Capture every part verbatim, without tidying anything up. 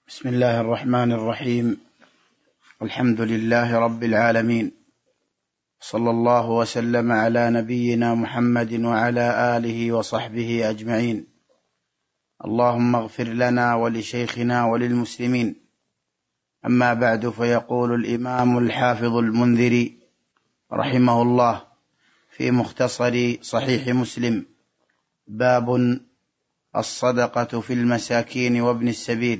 بسم الله الرحمن الرحيم. الحمد لله رب العالمين، صلى الله وسلم على نبينا محمد وعلى آله وصحبه أجمعين. اللهم اغفر لنا ولشيخنا وللمسلمين. أما بعد، فيقول الإمام الحافظ المنذري رحمه الله في مختصر صحيح مسلم: باب الصدقة في المساكين وابن السبيل.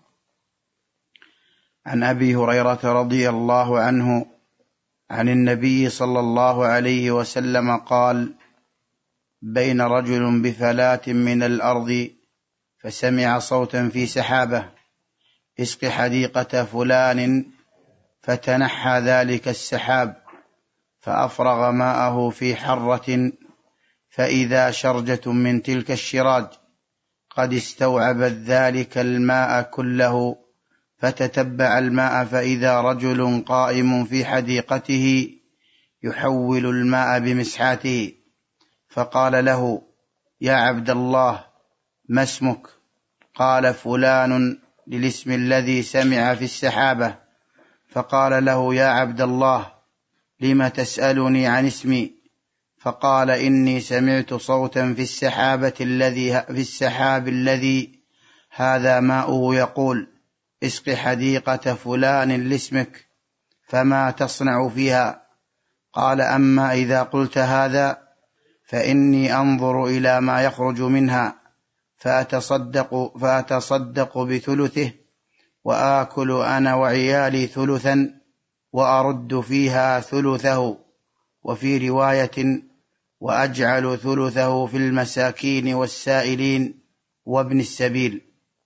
عن أبي هريرة رضي الله عنه عن النبي صلى الله عليه وسلم قال: بين رجل بفلاة من الأرض فسمع صوتا في سحابة: اسق حديقة فلان، فتنحى ذلك السحاب فأفرغ ماءه في حرة، فإذا شرجة من تلك الشراج قد استوعبت ذلك الماء كله، فتتبع الماء فإذا رجل قائم في حديقته يحول الماء بمسحاته، فقال له: يا عبد الله، ما اسمك؟ قال: فلان، للاسم الذي سمع في السحابة. فقال له: يا عبد الله، لم تسألني عن اسمي؟ فقال: إني سمعت صوتا في السحابة الذي في السحاب الذي هذا ماؤه يقول: اسق حديقة فلان لاسمك، فما تصنع فيها؟ قال: أما إذا قلت هذا فإني أنظر إلى ما يخرج منها، فأتصدق, فأتصدق بثلثه، وآكل أنا وعيالي ثلثا، وأرد فيها ثلثه. وفي رواية: وأجعل ثلثه في المساكين والسائلين وابن السبيل.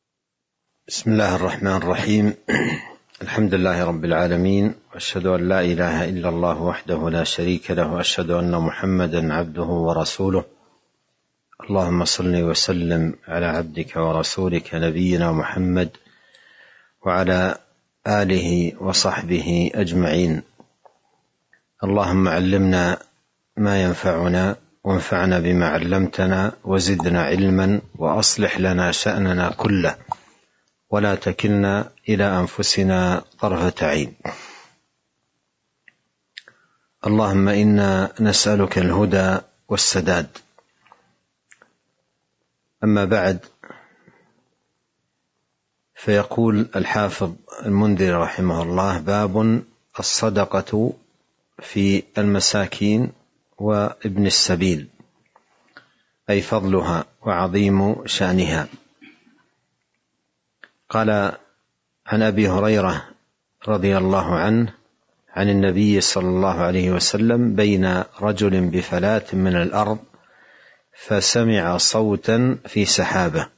بسم الله الرحمن الرحيم. الحمد لله رب العالمين، وأشهد أن لا إله إلا الله وحده لا شريك له، وأشهد أن محمدا عبده ورسوله. اللهم صل وسلم على عبدك ورسولك نبينا محمد وعلى آله وصحبه أجمعين. اللهم علمنا ما ينفعنا، وانفعنا بما علمتنا، وزدنا علما، وأصلح لنا شأننا كله، ولا تكلنا إلى أنفسنا طرفة عين. اللهم إنا نسألك الهدى والسداد. أما بعد، فيقول الحافظ المنذري رحمه الله: باب الصدقة في المساكين وابن السبيل، أي فضلها وعظيم شأنها. قال عن أبي هريرة رضي الله عنه عن النبي صلى الله عليه وسلم: بين رجل بفلاة من الأرض فسمع صوتا في سحابة: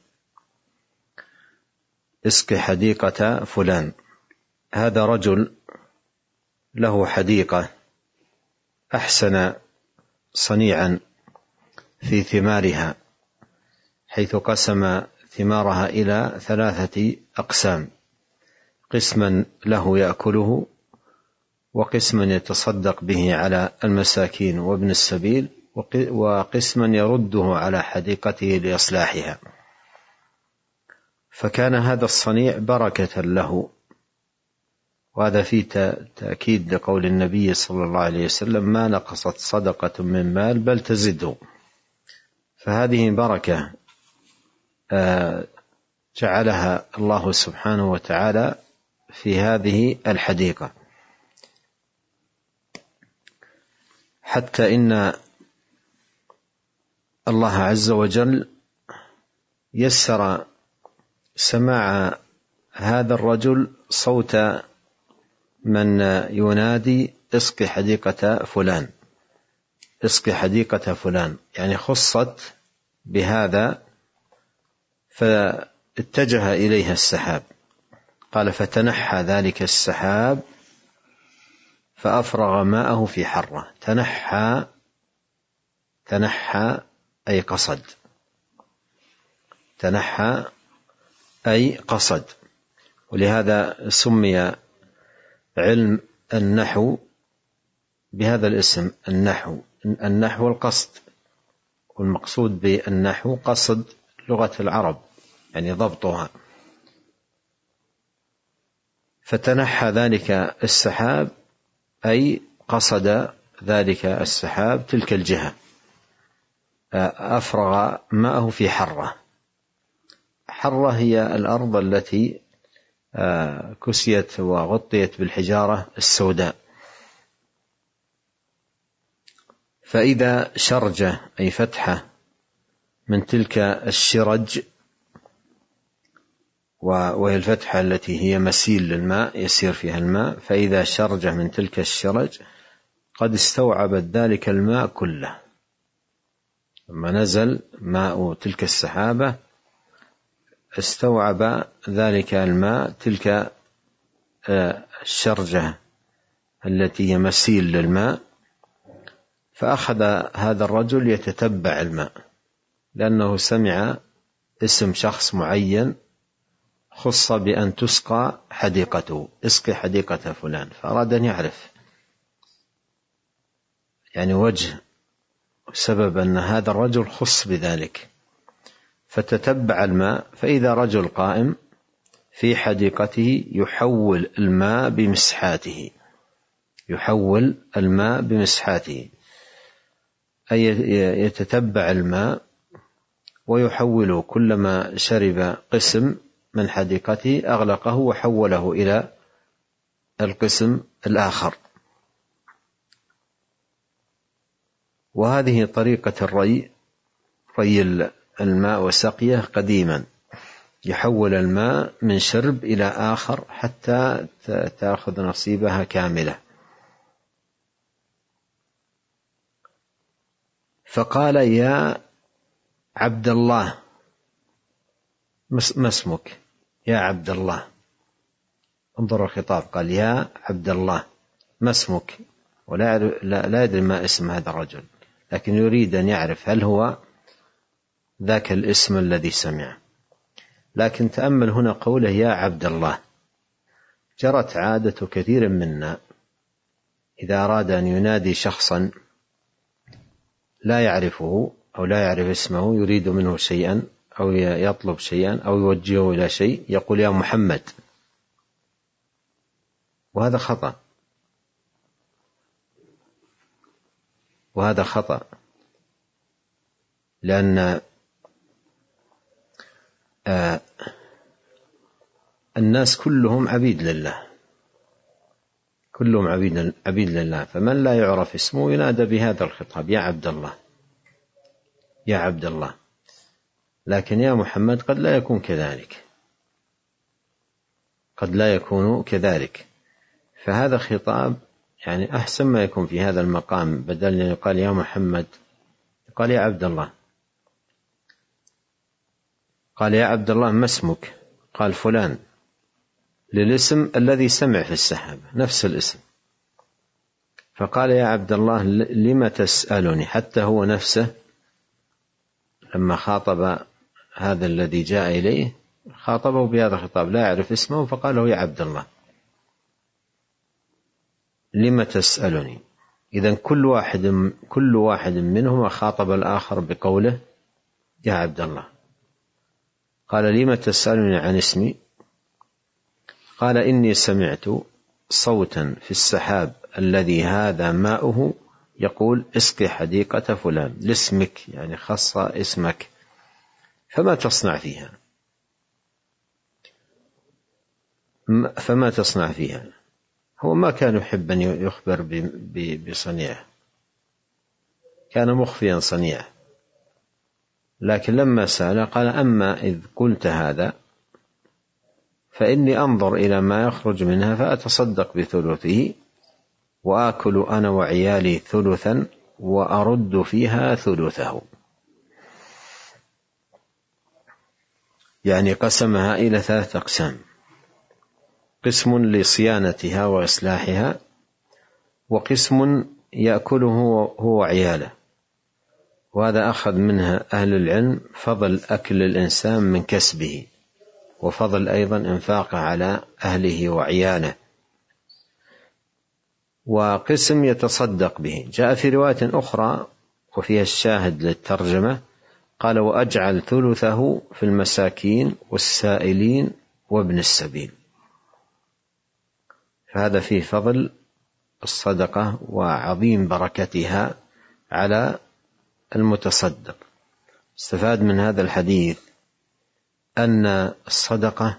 اسق حديقة فلان. هذا رجل له حديقة أحسن صنيعا في ثمارها، حيث قسم ثمارها إلى ثلاثة أقسام: قسما له يأكله، وقسما يتصدق به على المساكين وابن السبيل، وقسما يرده على حديقته لإصلاحها. فكان هذا الصنيع بركة له، وهذا فيه تأكيد لقول النبي صلى الله عليه وسلم: ما نقصت صدقة من مال بل تزده. فهذه بركة جعلها الله سبحانه وتعالى في هذه الحديقة، حتى إن الله عز وجل يسر سماع هذا الرجل صوت من ينادي: اسق حديقة فلان، اسق حديقة فلان، يعني خصت بهذا، فاتجه إليها السحاب. قال: فتنحى ذلك السحاب فأفرغ ماءه في حرة. تنحى تنحى أي قصد، تنحى أي قصد. ولهذا سمي علم النحو بهذا الاسم: النحو. النحو القصد، والمقصود بالنحو قصد لغة العرب، يعني ضبطها. فتنحى ذلك السحاب، أي قصد ذلك السحاب تلك الجهة، أفرغ ماءه في حرة. حرة هي الأرض التي كسيت وغطيت بالحجارة السوداء. فإذا شرجة أي فتحة من تلك الشرج، وهي الفتحة التي هي مسيل للماء يسير فيها الماء، فإذا شرجة من تلك الشرج قد استوعبت ذلك الماء كله. لما نزل ماء تلك السحابة استوعب ذلك الماء تلك الشرجة التي هي مسيل للماء، فأخذ هذا الرجل يتتبع الماء، لأنه سمع اسم شخص معين خص بأن تسقى حديقته، اسقي حديقة فلان، فأراد أن يعرف يعني وجه سبب أن هذا الرجل خص بذلك، فتتبع الماء، فإذا رجل قائم في حديقته يحول الماء بمسحاته، يحول الماء بمسحاته، أي يتتبع الماء ويحوله، كلما شرب قسم من حديقته أغلقه وحوله إلى القسم الآخر. وهذه طريقة الري، ري الماء وسقيه قديما، يحول الماء من شرب إلى آخر حتى تأخذ نصيبها كاملة. فقال يا عبد الله، ما اسمك؟ يا عبد الله. انظروا الخطاب، قال يا عبد الله ما اسمك، ولا لا يدري ما اسم هذا الرجل، لكن يريد أن يعرف هل هو ذاك الاسم الذي سمع. لكن تأمل هنا قوله يا عبد الله. جرت عادة كثير منا إذا أراد أن ينادي شخصا لا يعرفه أو لا يعرف اسمه، يريد منه شيئا أو يطلب شيئا أو يوجهه إلى شيء، يقول يا محمد، وهذا خطأ، وهذا خطأ لأن آه الناس كلهم عبيد لله، كلهم عبيد عبيد لله، فمن لا يعرف اسمه ينادى بهذا الخطاب يا عبد الله، يا عبد الله. لكن يا محمد قد لا يكون كذلك، قد لا يكون كذلك، فهذا خطاب يعني أحسن ما يكون في هذا المقام، بدل أن يقال يا محمد قال يا عبد الله. قال يا عبد الله ما اسمك؟ قال فلان، للاسم الذي سمع في السحابة، نفس الاسم. فقال يا عبد الله لم تسألني؟ حتى هو نفسه لما خاطب هذا الذي جاء إليه خاطبه بهذا الخطاب، لا يعرف اسمه، فقال له يا عبد الله لم تسألني؟ إذن كل واحد كل واحد منهما خاطب الآخر بقوله يا عبد الله. قال لم تسألني عن اسمي؟ قال إني سمعت صوتا في السحاب الذي هذا ماؤه يقول اسقي حديقة فلان، لاسمك يعني خص اسمك، فما تصنع فيها؟ فما تصنع فيها؟ هو ما كان يحب أن يخبر بصنيعه، كان مخفيا صنيعه، لكن لما سأل قال أما إذ قلت هذا فإني أنظر إلى ما يخرج منها فأتصدق بثلثه وآكل أنا وعيالي ثلثا وأرد فيها ثلثه. يعني قسمها إلى ثلاثة أقسام، قسم لصيانتها وإصلاحها، وقسم يأكله هو وعياله، وهذا أخذ منها أهل العلم فضل أكل الإنسان من كسبه، وفضل أيضا إنفاقه على أهله وعياله، وقسم يتصدق به. جاء في رواية أخرى وفيها الشاهد للترجمة قال وأجعل ثلثه في المساكين والسائلين وابن السبيل. فهذا فيه فضل الصدقة وعظيم بركتها على المتصدق. استفاد من هذا الحديث أن الصدقة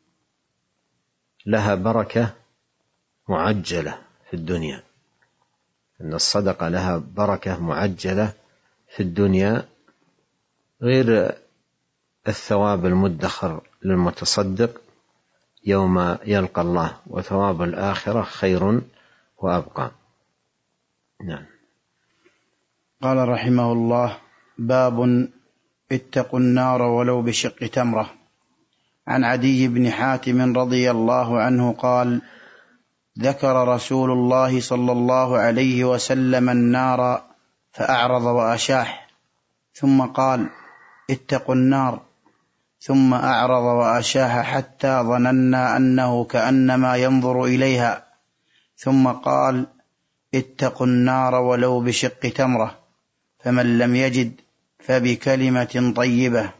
لها بركة معجلة في الدنيا، أن الصدقة لها بركة معجلة في الدنيا غير الثواب المدخر للمتصدق يوم يلقى الله، وثواب الآخرة خير وأبقى. نعم. قال رحمه الله: باب اتقوا النار ولو بشق تمرة. عن عدي بن حاتم رضي الله عنه قال: ذكر رسول الله صلى الله عليه وسلم النار فأعرض وأشاح، ثم قال: اتقوا النار، ثم أعرض وأشاح حتى ظننا أنه كأنما ينظر إليها، ثم قال: اتقوا النار ولو بشق تمرة، فمن لم يجد فبكلمة طيبة.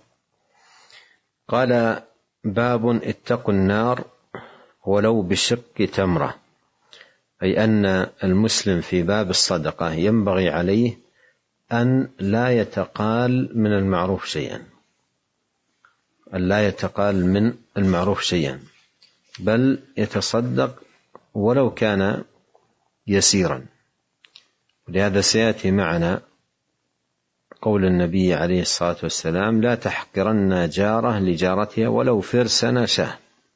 قال: باب اتقوا النار ولو بشق تمرة، أي أن المسلم في باب الصدقة ينبغي عليه أن لا يتقال من المعروف شيئا، أن لا يتقال من المعروف شيئا، بل يتصدق ولو كان يسيرا. ولهذا سيأتي معنا قول النبي عليه الصلاة والسلام: لا تحقرن جارة لجارتها ولو فرسن شاه.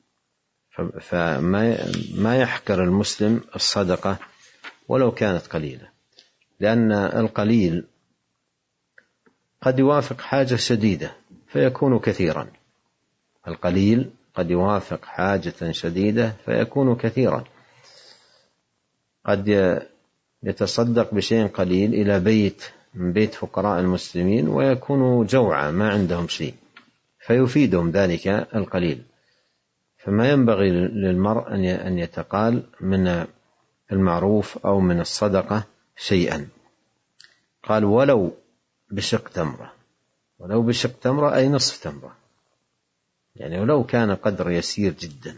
فما يحقر المسلم الصدقة ولو كانت قليلة، لأن القليل قد يوافق حاجة شديدة فيكون كثيرا. القليل قد يوافق حاجة شديدة فيكون كثيرا. قد يتصدق بشيء قليل إلى بيت من بيت فقراء المسلمين ويكونوا جوعى ما عندهم شيء، فيفيدهم ذلك القليل. فما ينبغي للمرء أن يتقال من المعروف أو من الصدقة شيئا. قال: ولو بشق تمرة. ولو بشق تمرة أي نصف تمرة، يعني ولو كان قدر يسير جدا.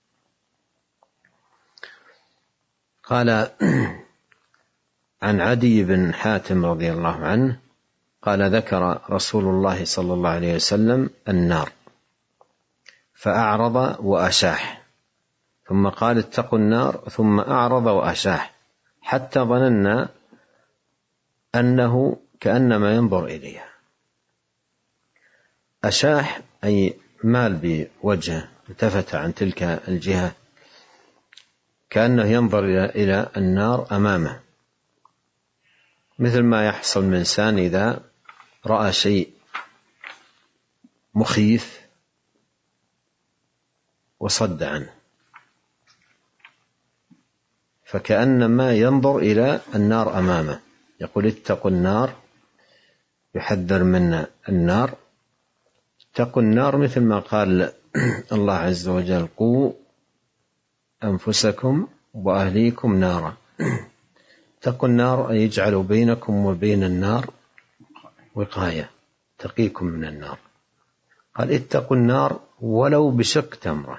قال عن عدي بن حاتم رضي الله عنه قال: ذكر رسول الله صلى الله عليه وسلم النار فأعرض وأشاح، ثم قال: اتقوا النار، ثم أعرض وأشاح حتى ظننا أنه كأنما ينظر إليها. أشاح أي مال بوجهه، التفت عن تلك الجهة كأنه ينظر إلى النار أمامه، مثل ما يحصل من إنسان إذا رأى شيء مخيف وصد عنه، فكأنما ينظر إلى النار أمامه. يقول: اتقوا النار، يحذر من النار. اتقوا النار مثل ما قال الله عز وجل: قوا أنفسكم وأهليكم نارا. اتقوا النار أن يجعلوا بينكم وبين النار وقاية تقيكم من النار. قال: اتقوا النار ولو بشق تمرة.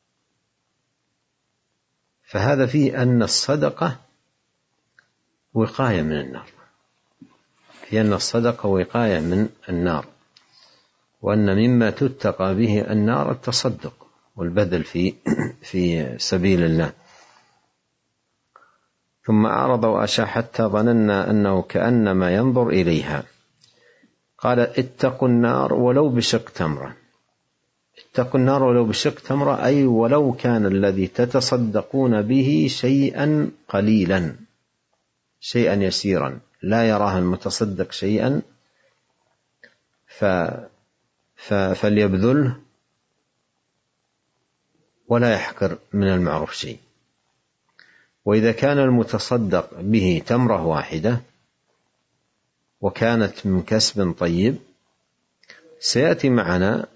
فهذا فيه أن الصدقة وقاية من النار، في أن الصدقة وقاية من النار، وأن مما تتقى به النار التصدق والبذل في في سبيل الله. ثم أعرض وأشاح حتى ظننا أنه كأنما ينظر إليها. قال: اتقوا النار ولو بشق تمرة. اتقوا النار ولو بشق تمرة أي ولو كان الذي تتصدقون به شيئا قليلا، شيئا يسيرا، لا يراه المتصدق شيئا ف... ف... فليبذله ولا يحقر من المعروف شيء. وإذا كان المتصدق به تمرة واحدة وكانت من كسب طيب، سيأتي معنا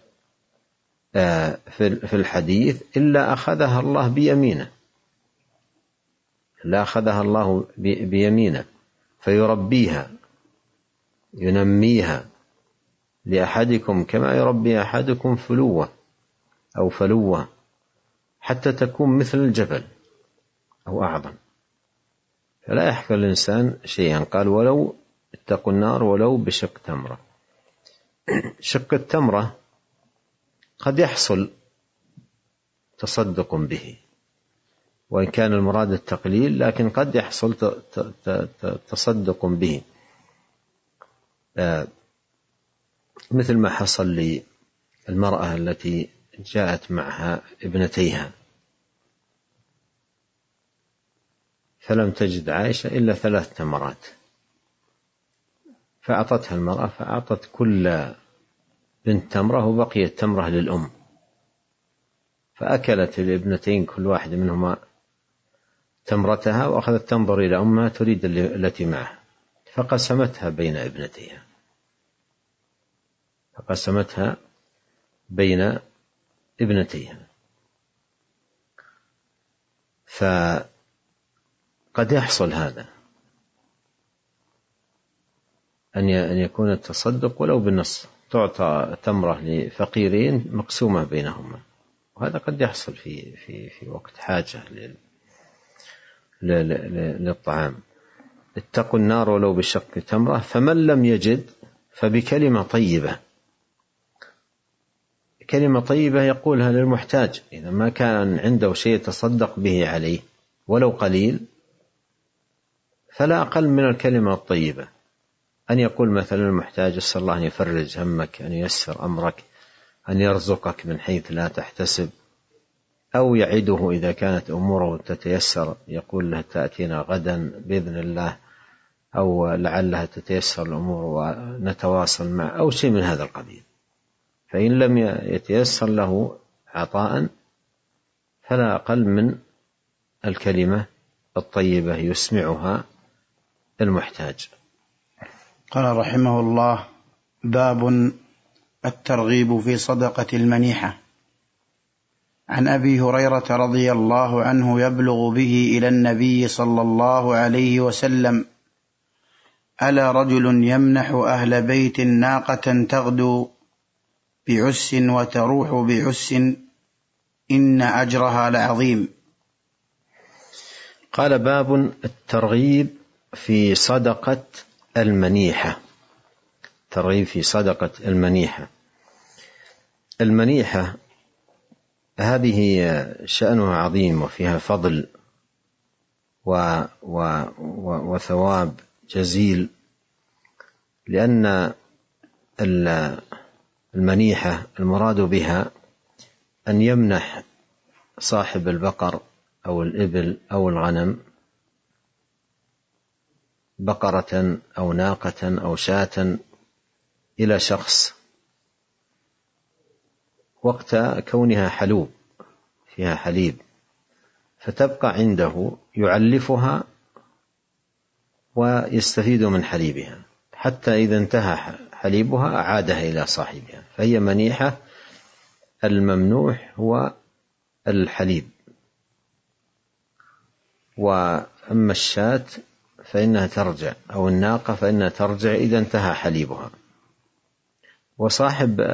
في الحديث: إلا أخذها الله بيمينه، إلا أخذها الله بيمينه فيربيها ينميها لأحدكم كما يربي أحدكم فلوة أو فلوة حتى تكون مثل الجبل. أو أعظم، فلا يحقر الإنسان شيئا. قال ولو اتقوا النار ولو بشق تمرة. شق التمرة قد يحصل تصدق به، وإن كان المراد التقليل، لكن قد يحصل تصدق به، مثل ما حصل للمرأة التي جاءت معها ابنتيها فلم تجد عائشة إلا ثلاث تمرات، فأعطتها المرأة، فأعطت كل بنت تمرة وبقيت تمرة للأم، فأكلت الابنتين كل واحدة منهما تمرتها، وأخذت تنظر إلى أمها تريد التي معها، فقسمتها بين ابنتيها فقسمتها بين ابنتيها فقد يحصل هذا، أن يكون التصدق ولو بالنص، تعطى تمرة لفقيرين مقسومة بينهما، وهذا قد يحصل في في في وقت حاجة للطعام. اتقوا النار ولو بشق تمرة، فمن لم يجد فبكلمة طيبة. كلمة طيبة يقولها للمحتاج، إذا ما كان عنده شيء يتصدق به عليه ولو قليل، فلا أقل من الكلمة الطيبة أن يقول مثلا المحتاج: أسأل الله أن يفرج همك، أن ييسر أمرك، أن يرزقك من حيث لا تحتسب، أو يعده إذا كانت أموره تتيسر، يقول له: تأتينا غدا بإذن الله، أو لعلها تتيسر الأمور ونتواصل معه، أو شيء من هذا القبيل. فإن لم يتيسر له عطاء فلا أقل من الكلمة الطيبة يسمعها المحتاج. قال رحمه الله: باب الترغيب في صدقة المنيحة. عن أبي هريرة رضي الله عنه يبلغ به إلى النبي صلى الله عليه وسلم: ألا رجل يمنح أهل بيت ناقة تغدو بعس وتروح بعس إن أجرها لعظيم. قال: باب الترغيب في صدقة المنيحة. ترغيب في صدقة المنيحة. المنيحة هذه شأنها عظيم وفيها فضل و و وثواب جزيل، لأن المنيحة المراد بها أن يمنح صاحب البقر أو الإبل أو الغنم بقرة أو ناقة أو شاة إلى شخص وقت كونها حلوب، فيها حليب، فتبقى عنده يعلفها ويستفيد من حليبها، حتى إذا انتهى حليبها أعادها إلى صاحبها، فهي منيحة. الممنوح هو الحليب، وأما الشاة فإنها ترجع، أو الناقة فإنها ترجع إذا انتهى حليبها. وصاحب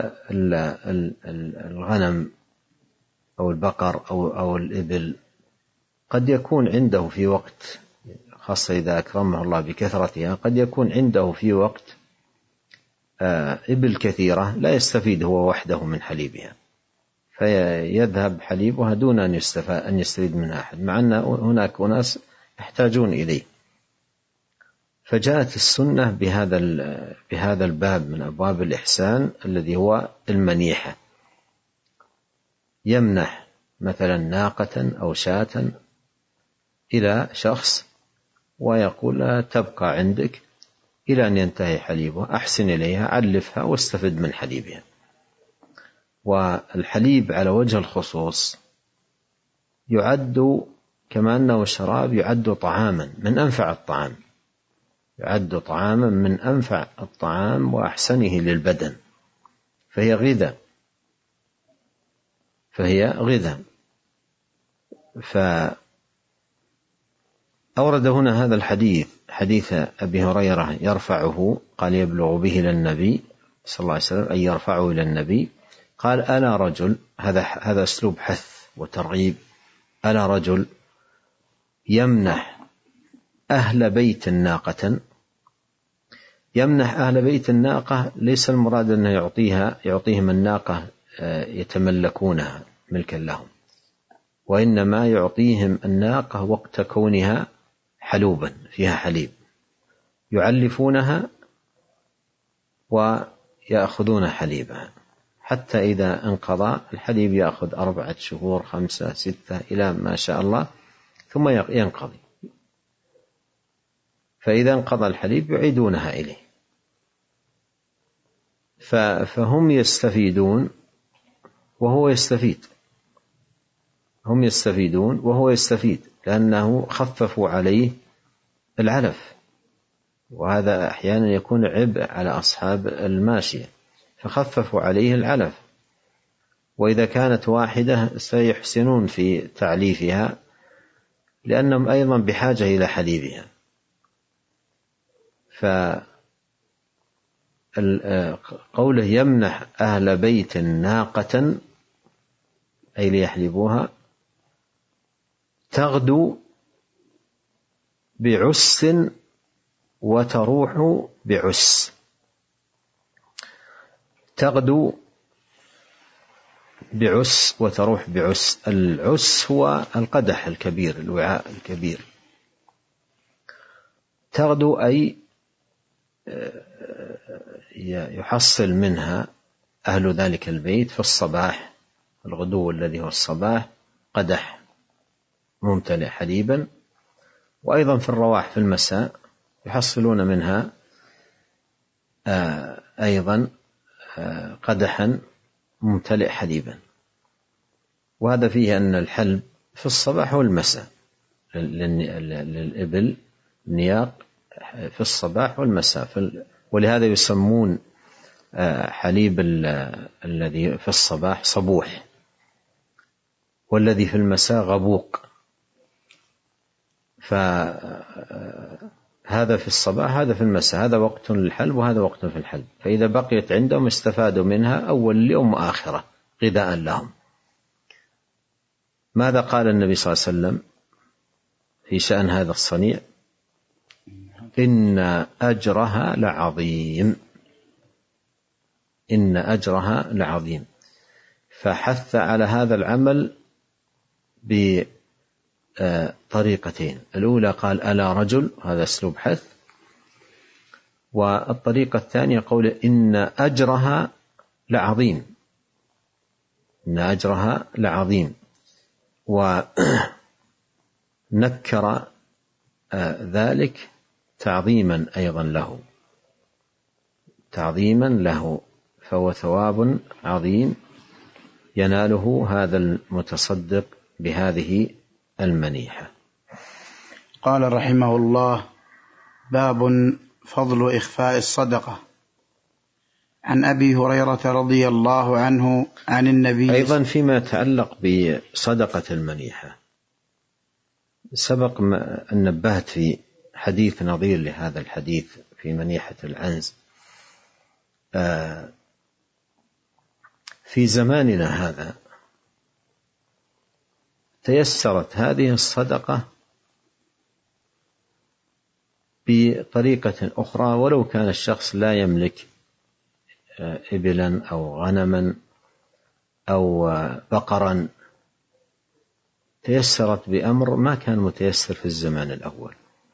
الغنم أو البقر أو أو الإبل قد يكون عنده في وقت، خاصة إذا أكرمه الله بكثرتها، قد يكون عنده في وقت إبل كثيرة لا يستفيد هو وحده من حليبها، فيذهب حليبها دون أن أن يستفيد منها أحد، مع أن هناك أناس يحتاجون إليه. فجاءت السنة بهذا بهذا الباب من أبواب الإحسان الذي هو المنيحة، يمنح مثلا ناقة أو شاة إلى شخص ويقول لها: تبقى عندك إلى أن ينتهي حليبها، أحسن إليها، علفها واستفد من حليبها. والحليب على وجه الخصوص يعد كما أنه شراب، يعد طعاما من أنفع الطعام، يعد طعاما من أنفع الطعام وأحسنه للبدن، فهي غذاء فهي غذاء فأورد هنا هذا الحديث، حديث أبي هريرة يرفعه، قال: يبلغ به إلى النبي صلى الله عليه وسلم، أي يرفعه إلى النبي. قال: ألا رجل، هذا هذا أسلوب حث وترغيب، ألا رجل يمنح أهل بيت ناقة. يمنح أهل بيت الناقة ليس المراد أنه يعطيها يعطيهم الناقة يتملكونها ملكا لهم، وإنما يعطيهم الناقة وقت كونها حلوبا فيها حليب، يعلفونها ويأخذون حليبها حتى إذا انقضى الحليب يأخذ أربعة شهور خمسة ستة إلى ما شاء الله ثم ينقضي، فإذا انقضى الحليب يعيدونها إليه. فهم يستفيدون وهو يستفيد، هم يستفيدون وهو يستفيد، لأنه خففوا عليه العلف، وهذا أحيانا يكون عبء على أصحاب الماشية فخففوا عليه العلف، وإذا كانت واحدة سيحسنون في تعليفها لأنهم أيضا بحاجة إلى حليبها. فقوله يمنح أهل بيت ناقة أي ليحلبوها تغدو بعس وتروح بعس. تغدو بعس وتروح بعس. العس هو القدح الكبير، الوعاء الكبير. تغدو أي يحصل منها أهل ذلك البيت في الصباح، الغدو الذي هو الصباح، قدح ممتلئ حليبا، وأيضا في الرواح في المساء يحصلون منها أيضا قدحا ممتلئ حليبا. وهذا فيه أن الحلب في الصباح والمساء للإبل نياق في الصباح والمساء، ولهذا يسمون حليب الذي في الصباح صبوح، والذي في المساء غبوق. فهذا في الصباح هذا في المساء، هذا وقت للحلب وهذا وقت في الحلب، فإذا بقيت عندهم استفادوا منها أول اليوم وآخرة غذاء لهم. ماذا قال النبي صلى الله عليه وسلم في شأن هذا الصنيع؟ إن أجرها لعظيم، إن أجرها لعظيم. فحث على هذا العمل بطريقتين. الأولى قال ألا رجل، هذا أسلوب حث. والطريقة الثانية قول إن أجرها لعظيم، إن أجرها لعظيم، ونكر ذلك تعظيما أيضا له، تعظيما له، فهو ثواب عظيم يناله هذا المتصدق بهذه المنيحة. قال رحمه الله: باب فضل إخفاء الصدقة. عن أبي هريرة رضي الله عنه عن النبي. أيضا فيما يتعلق بصدقة المنيحة سبق أن نبهت في حديث نظير لهذا الحديث في منيحة العنز. في زماننا هذا تيسرت هذه الصدقة بطريقة أخرى، ولو كان الشخص لا يملك إبلا أو غنما أو بقرا، تيسرت بأمر ما كان متيسر في الزمان الأول،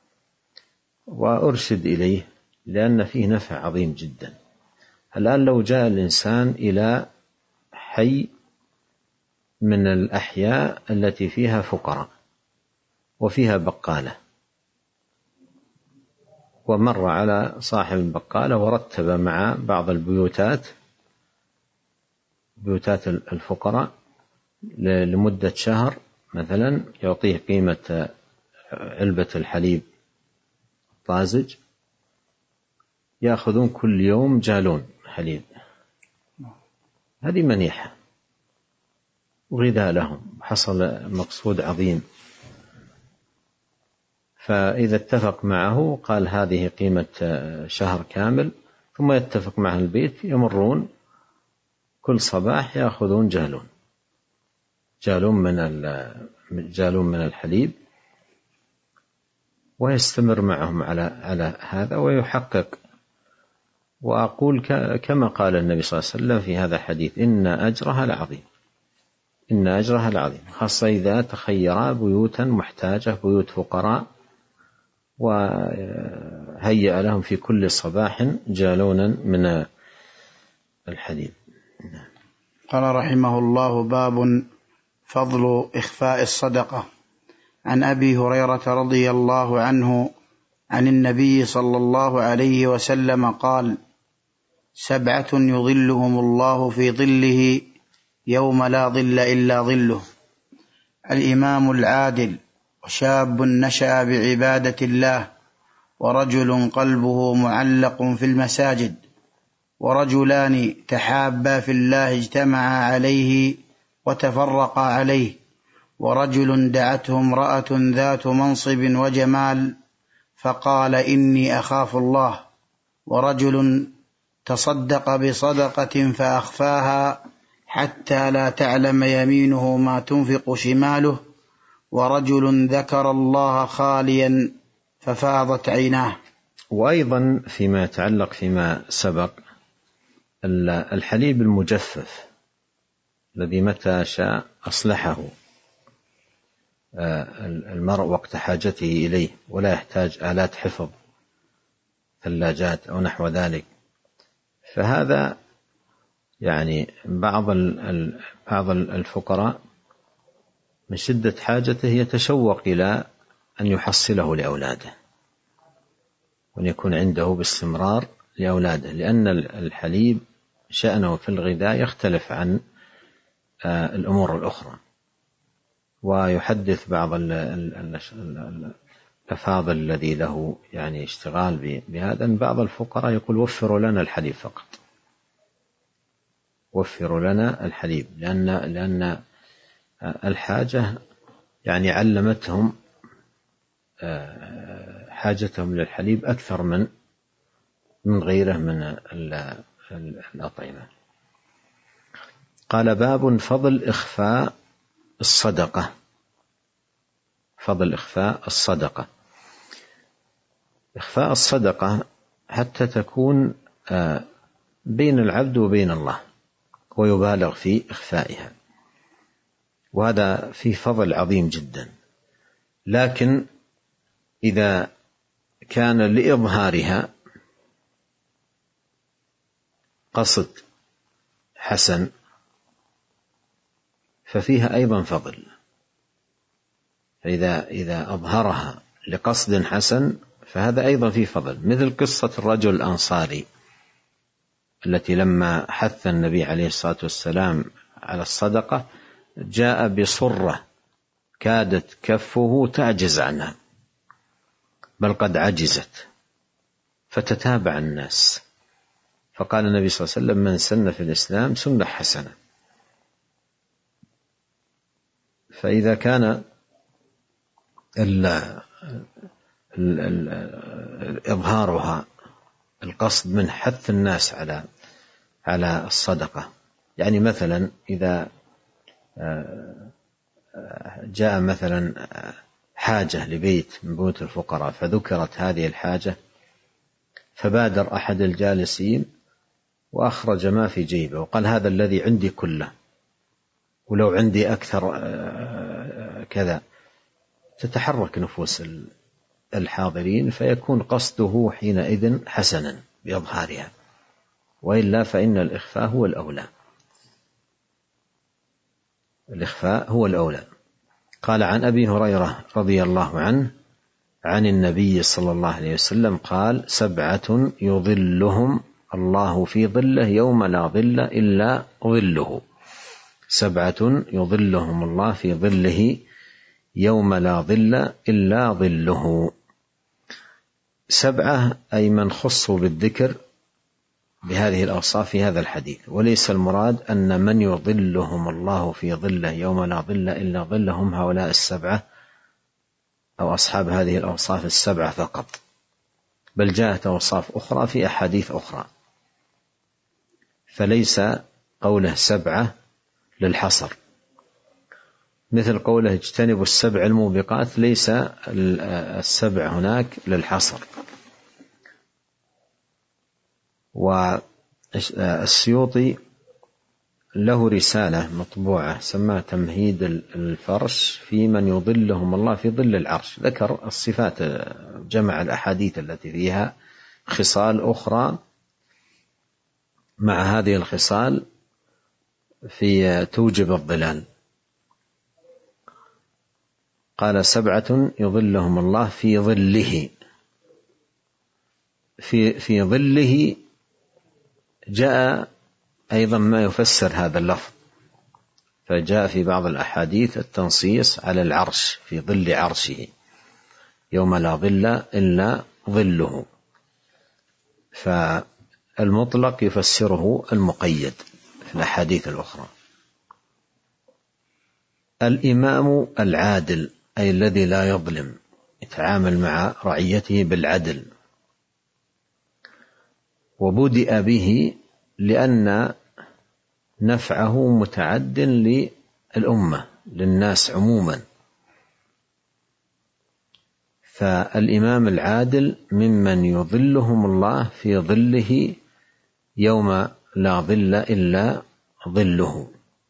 وأرشد إليه لأن فيه نفع عظيم جدا. الآن لو جاء الإنسان إلى حي من الأحياء التي فيها فقراء وفيها بقالة، ومر على صاحب البقالة ورتب مع بعض البيوتات بيوتات الفقراء لمدة شهر مثلا، يعطيه قيمة علبة الحليب طازج، يأخذون كل يوم جالون حليب. هذه منيحة وغذاء لهم، حصل مقصود عظيم. فإذا اتفق معه قال هذه قيمة شهر كامل، ثم يتفق مع البيت، يمرون كل صباح يأخذون جالون جالون من جالون من الحليب، ويستمر معهم على على هذا ويحقق. وأقول كما قال النبي صلى الله عليه وسلم في هذا الحديث: إن أجرها لعظيم، إن أجرها لعظيم، خاصة إذا تخيرا بيوتا محتاجة، بيوت فقراء، وهيأ لهم في كل صباح جالونا من الحديد. قال رحمه الله: باب فضل إخفاء الصدقة. عن أبي هريرة رضي الله عنه عن النبي صلى الله عليه وسلم قال: سبعة يظلهم الله في ظله يوم لا ظل إلا ظله: الإمام العادل، وشاب نشأ بعبادة الله، ورجل قلبه معلق في المساجد، ورجلان تحابا في الله اجتمعا عليه وتفرقا عليه، ورجل دعته امرأة ذات منصب وجمال فقال: إني أخاف الله، ورجل تصدق بصدقة فأخفاها حتى لا تعلم يمينه ما تنفق شماله، ورجل ذكر الله خاليا ففاضت عيناه. وأيضا فيما يتعلق فيما سبق، الحليب المجفف الذي متى شاء أصلحه المرء وقت حاجته إليه ولا يحتاج آلات حفظ، ثلاجات أو نحو ذلك، فهذا يعني بعض بعض الفقراء من شدة حاجته يتشوق إلى أن يحصله لأولاده وأن يكون عنده باستمرار لأولاده، لأن الحليب شأنه في الغذاء يختلف عن الأمور الأخرى. ويحدث بعض الأفاضل الذي له يعني اشتغال بهذا أن بعض الفقراء يقول: وفروا لنا الحليب فقط، وفروا لنا الحليب، لأن لأن الحاجة يعني علمتهم حاجتهم للحليب أكثر من من غيره من الأطعمة. قال: باب فضل إخفاء الصدقة. فضل إخفاء الصدقة. إخفاء الصدقة حتى تكون بين العبد وبين الله، ويبالغ في إخفائها، وهذا فيه فضل عظيم جدا. لكن إذا كان لإظهارها قصد حسن ففيها أيضا فضل. فإذا إذا أظهرها لقصد حسن فهذا أيضا فيه فضل، مثل قصة الرجل الأنصاري التي لما حث النبي عليه الصلاة والسلام على الصدقة جاء بصرة كادت كفه تعجز عنها، بل قد عجزت، فتتابع الناس، فقال النبي صلى الله عليه وسلم: من سن في الإسلام سنة حسنة. فإذا كان ال ال ال إظهارها القصد من حث الناس على على الصدقة، يعني مثلا إذا جاء مثلا حاجة لبيت من بيوت الفقراء فذكرت هذه الحاجة، فبادر أحد الجالسين وأخرج ما في جيبه وقال: هذا الذي عندي كله، ولو عندي أكثر كذا، تتحرك نفوس الحاضرين، فيكون قصده حينئذ حسنا بإظهارها، وإلا فإن الإخفاء هو الأولى. الإخفاء هو الأولى. قال: عن أبي هريرة رضي الله عنه عن النبي صلى الله عليه وسلم قال: سبعة يظلهم الله في ظله يوم لا ظل إلا ظله. سبعة يظلهم الله في ظله يوم لا ظل إلا ظله. سبعة أي من خصوا بالذكر بهذه الأوصاف في هذا الحديث، وليس المراد أن من يظلهم الله في ظله يوم لا ظل إلا ظله هم هؤلاء السبعة أو أصحاب هذه الأوصاف السبعة فقط، بل جاءت أوصاف أخرى في أحاديث أخرى، فليس قوله سبعة للحصر، مثل قوله اجتنبوا السبع الموبقات، ليس السبع هناك للحصر. والسيوطي له رسالة مطبوعة سماها تمهيد الفرش في من يظلهم الله في ظل العرش، ذكر الصفات، جمع الأحاديث التي فيها خصال أخرى مع هذه الخصال في توجب الظلال. قال سبعة يظلهم الله في ظله. في في ظله جاء أيضا ما يفسر هذا اللفظ، فجاء في بعض الأحاديث التنصيص على العرش، في ظل عرشه يوم لا ظل إلا ظله، فالمطلق يفسره المقيد في الأحاديث الأخرى. الإمام العادل أي الذي لا يظلم، يتعامل مع رعيته بالعدل. وبدأ به لأن نفعه متعد للأمة، للناس عموما، فالإمام العادل ممن يظلهم الله في ظله يوم لا ظل إلا ظله.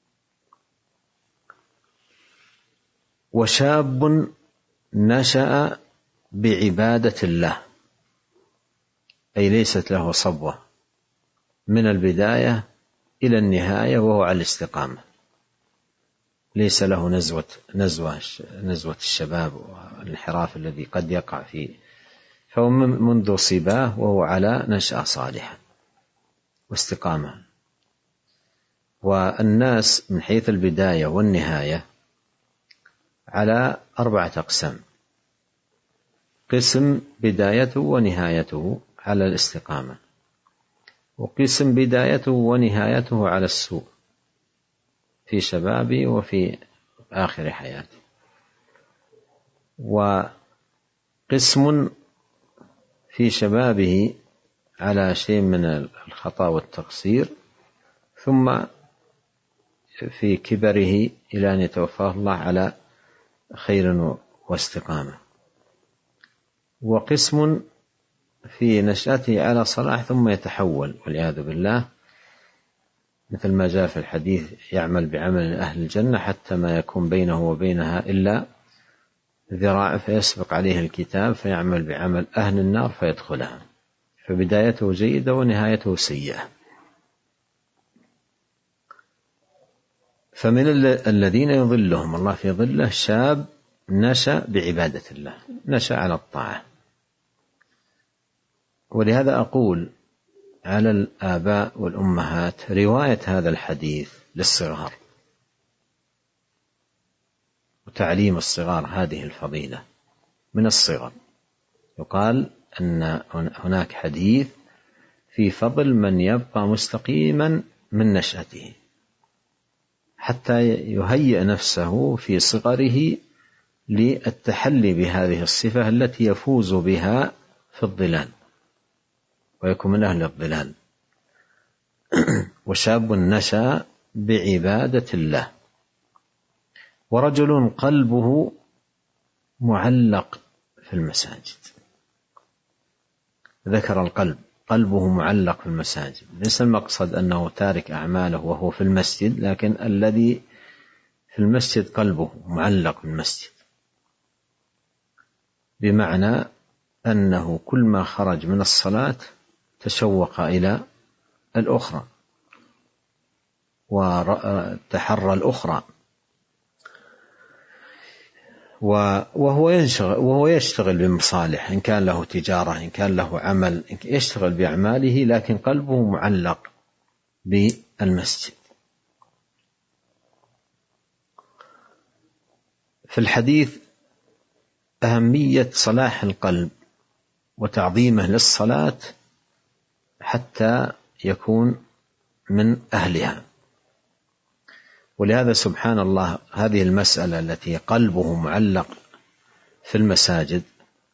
وشاب نشأ بعبادة الله، أي ليست له صبوة من البداية إلى النهاية وهو على الاستقامة، ليس له نزوة نزوة نزوة الشباب والانحراف الذي قد يقع فيه، فهو منذ صباه وهو على نشأة صالحة واستقامة. والناس من حيث البداية والنهاية على أربعة أقسام: قسم بدايته ونهايته على الاستقامة، وقسم بدايته ونهايته على السوء في شبابه وفي آخر حياته، وقسم في شبابه على شيء من الخطأ والتقصير، ثم في كبره إلى أن يتوفاه الله على خير واستقامة، وقسم في نشأته على صلاح ثم يتحول والعياذ بالله، مثل ما جاء في الحديث: يعمل بعمل أهل الجنة حتى ما يكون بينه وبينها إلا ذراع فيسبق عليه الكتاب فيعمل بعمل أهل النار فيدخلها، فبدايته جيدة ونهايته سيئة. فمن الذين يظلهم الله في ظله شاب نشأ بعبادة الله، نشأ على الطاعة. ولهذا أقول على الآباء والأمهات رواية هذا الحديث للصغار وتعليم الصغار هذه الفضيلة من الصغر. يقال أن هناك حديث في فضل من يبقى مستقيما من نشأته حتى يهيئ نفسه في صغره للتحلي بهذه الصفة التي يفوز بها في الظلال ويكون من أهل الظلال. وشاب نشأ بعبادة الله. ورجل قلبه معلق في المساجد. ذكر القلب، قلبه معلق في المساجد، ليس المقصد أنه تارك أعماله وهو في المسجد، لكن الذي في المسجد قلبه معلق في المسجد، بمعنى أنه كل ما خرج من الصلاة تشوق إلى الأخرى وتحرى الأخرى، وهو ينشغل وهو يشتغل بمصالح، إن كان له تجارة، إن كان له عمل، يشتغل بأعماله، لكن قلبه معلق بالمسجد. في الحديث أهمية صلاح القلب وتعظيمه للصلاة حتى يكون من أهلها. ولهذا سبحان الله هذه المسألة التي قلبه معلق في المساجد،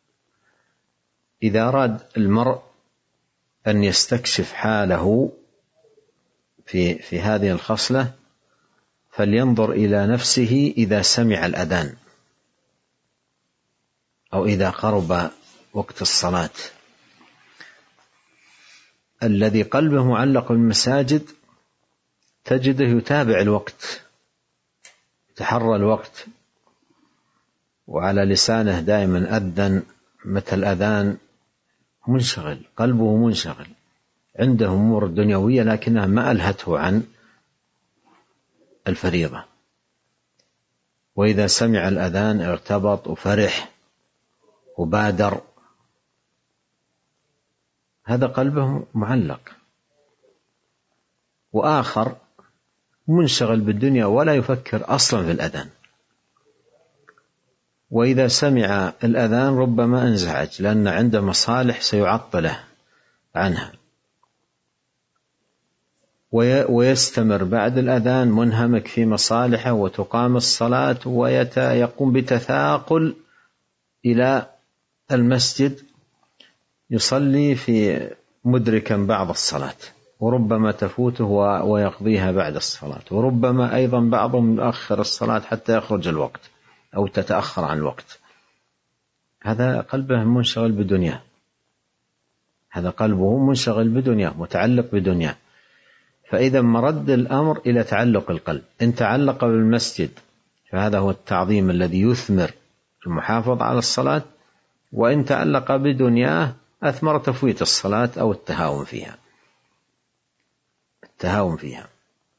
إذا أراد المرء أن يستكشف حاله في في هذه الخصلة فلينظر إلى نفسه إذا سمع الأذان أو إذا قرب وقت الصلاة. الذي قلبه معلق بالمساجد تجده يتابع الوقت، يتحرى الوقت، وعلى لسانه دائما أذن متى الأذان، منشغل، قلبه منشغل، عنده أمور دنيوية لكنها ما ألهته عن الفريضة. وإذا سمع الأذان ارتبط وفرح وبادر، هذا قلبه معلق. وآخر منشغل بالدنيا ولا يفكر أصلا في الأذان، وإذا سمع الأذان ربما انزعج لأن عنده مصالح سيعطله عنها، ويستمر بعد الأذان منهمك في مصالحه وتقام الصلاة ويقوم بتثاقل إلى المسجد يصلي في مدركا بعض الصلاة، وربما تفوته ويقضيها بعد الصلاة، وربما أيضا بعضهم يؤخر الصلاة حتى يخرج الوقت أو تتأخر عن الوقت. هذا قلبه منشغل بدنياه، هذا قلبه منشغل بدنياه، متعلق بدنياه. فإذا مرد الأمر إلى تعلق القلب، إن تعلق بالمسجد فهذا هو التعظيم الذي يثمر المحافظة على الصلاة، وإن تعلق بدنياه أثمر تفويت الصلاة أو التهاون فيها التهاون فيها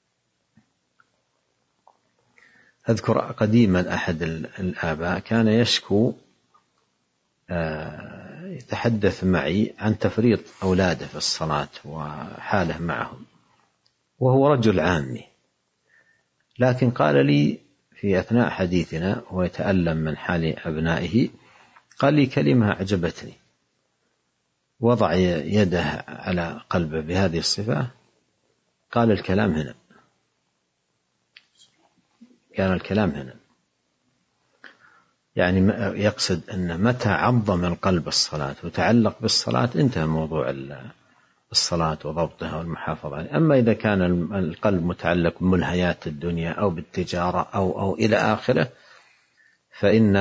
أذكر قديما أحد الآباء كان يشكو، يتحدث معي عن تفريط أولاده في الصلاة وحاله معهم، وهو رجل عامي، لكن قال لي في أثناء حديثنا وهو يتألم من حال أبنائه، قال لي كلمة أعجبتني، وضع يده على قلبه بهذه الصفة، قال الكلام هنا، كان الكلام هنا، يعني يقصد أن متى عظم القلب الصلاة وتعلق بالصلاة انتهى موضوع الصلاة وضبطها والمحافظة عليها. أما إذا كان القلب متعلق بملهيات الدنيا أو بالتجارة أو, أو إلى آخره، فإن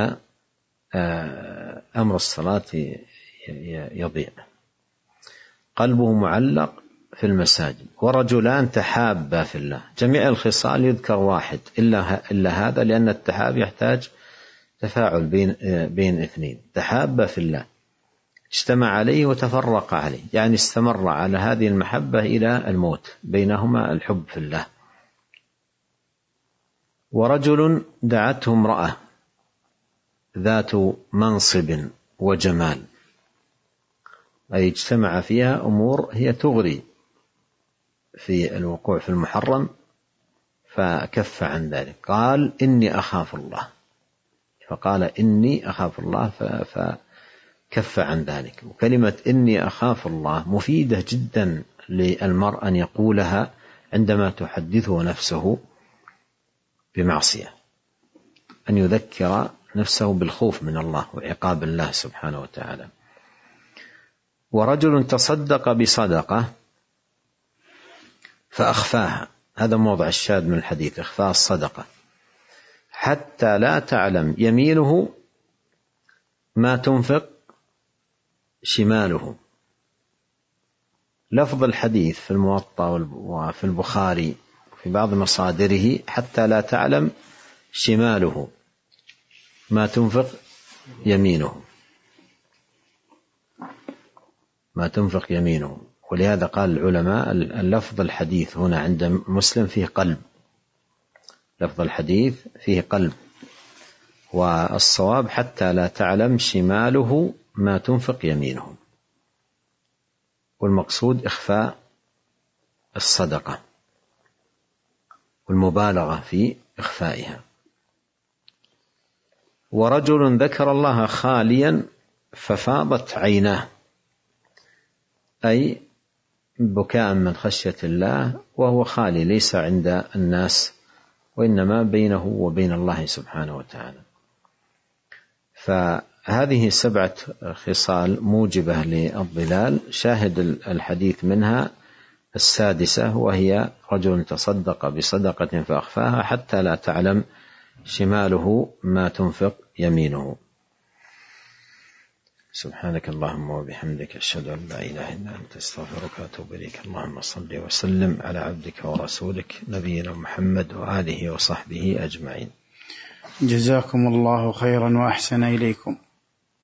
أمر الصلاة يضيع. قلبه معلق في المساجد. ورجلان تحابا في الله، جميع الخصال يذكر واحد إلا, إلا هذا، لأن التحاب يحتاج تفاعل بين, بين اثنين. تحابا في الله، اجتمع عليه وتفرق عليه، يعني استمر على هذه المحبة إلى الموت، بينهما الحب في الله. ورجل دعته امرأة ذات منصب وجمال، أي اجتمع فيها أمور هي تغري في الوقوع في المحرم، فكف عن ذلك، قال إني أخاف الله، فقال إني أخاف الله فكف عن ذلك. وكلمة إني أخاف الله مفيدة جدا للمرء أن يقولها عندما تحدثه نفسه بمعصية، أن يذكر نفسه بالخوف من الله وعقاب الله سبحانه وتعالى. ورجل تصدق بصدقة فأخفاها، هذا موضع الشاهد من الحديث، إخفاء الصدقة، حتى لا تعلم يمينه ما تنفق شماله. لفظ الحديث في الموطأ وفي البخاري في بعض مصادره حتى لا تعلم شماله ما تنفق يمينه، ما تنفق يمينه. ولهذا قال العلماء اللفظ الحديث هنا عند مسلم فيه قلب، لفظ الحديث فيه قلب، والصواب حتى لا تعلم شماله ما تنفق يمينه، والمقصود إخفاء الصدقة والمبالغة في إخفائها. ورجل ذكر الله خاليا ففاضت عيناه، أي بكاء من خشية الله وهو خالي، ليس عند الناس وإنما بينه وبين الله سبحانه وتعالى. فهذه سبعة خصال موجبة للضلال، شاهد الحديث منها السادسة، وهي رجل تصدق بصدقة فأخفاها حتى لا تعلم شماله ما تنفق يمينه. سبحانك اللهم وبحمدك، أشهد أن لا إله إلا أنت، أستغفرك وأتوب إليك. اللهم صل وسلم على عبدك ورسولك نبينا محمد وآله وصحبه أجمعين. جزاكم الله خيرا وأحسن إليكم.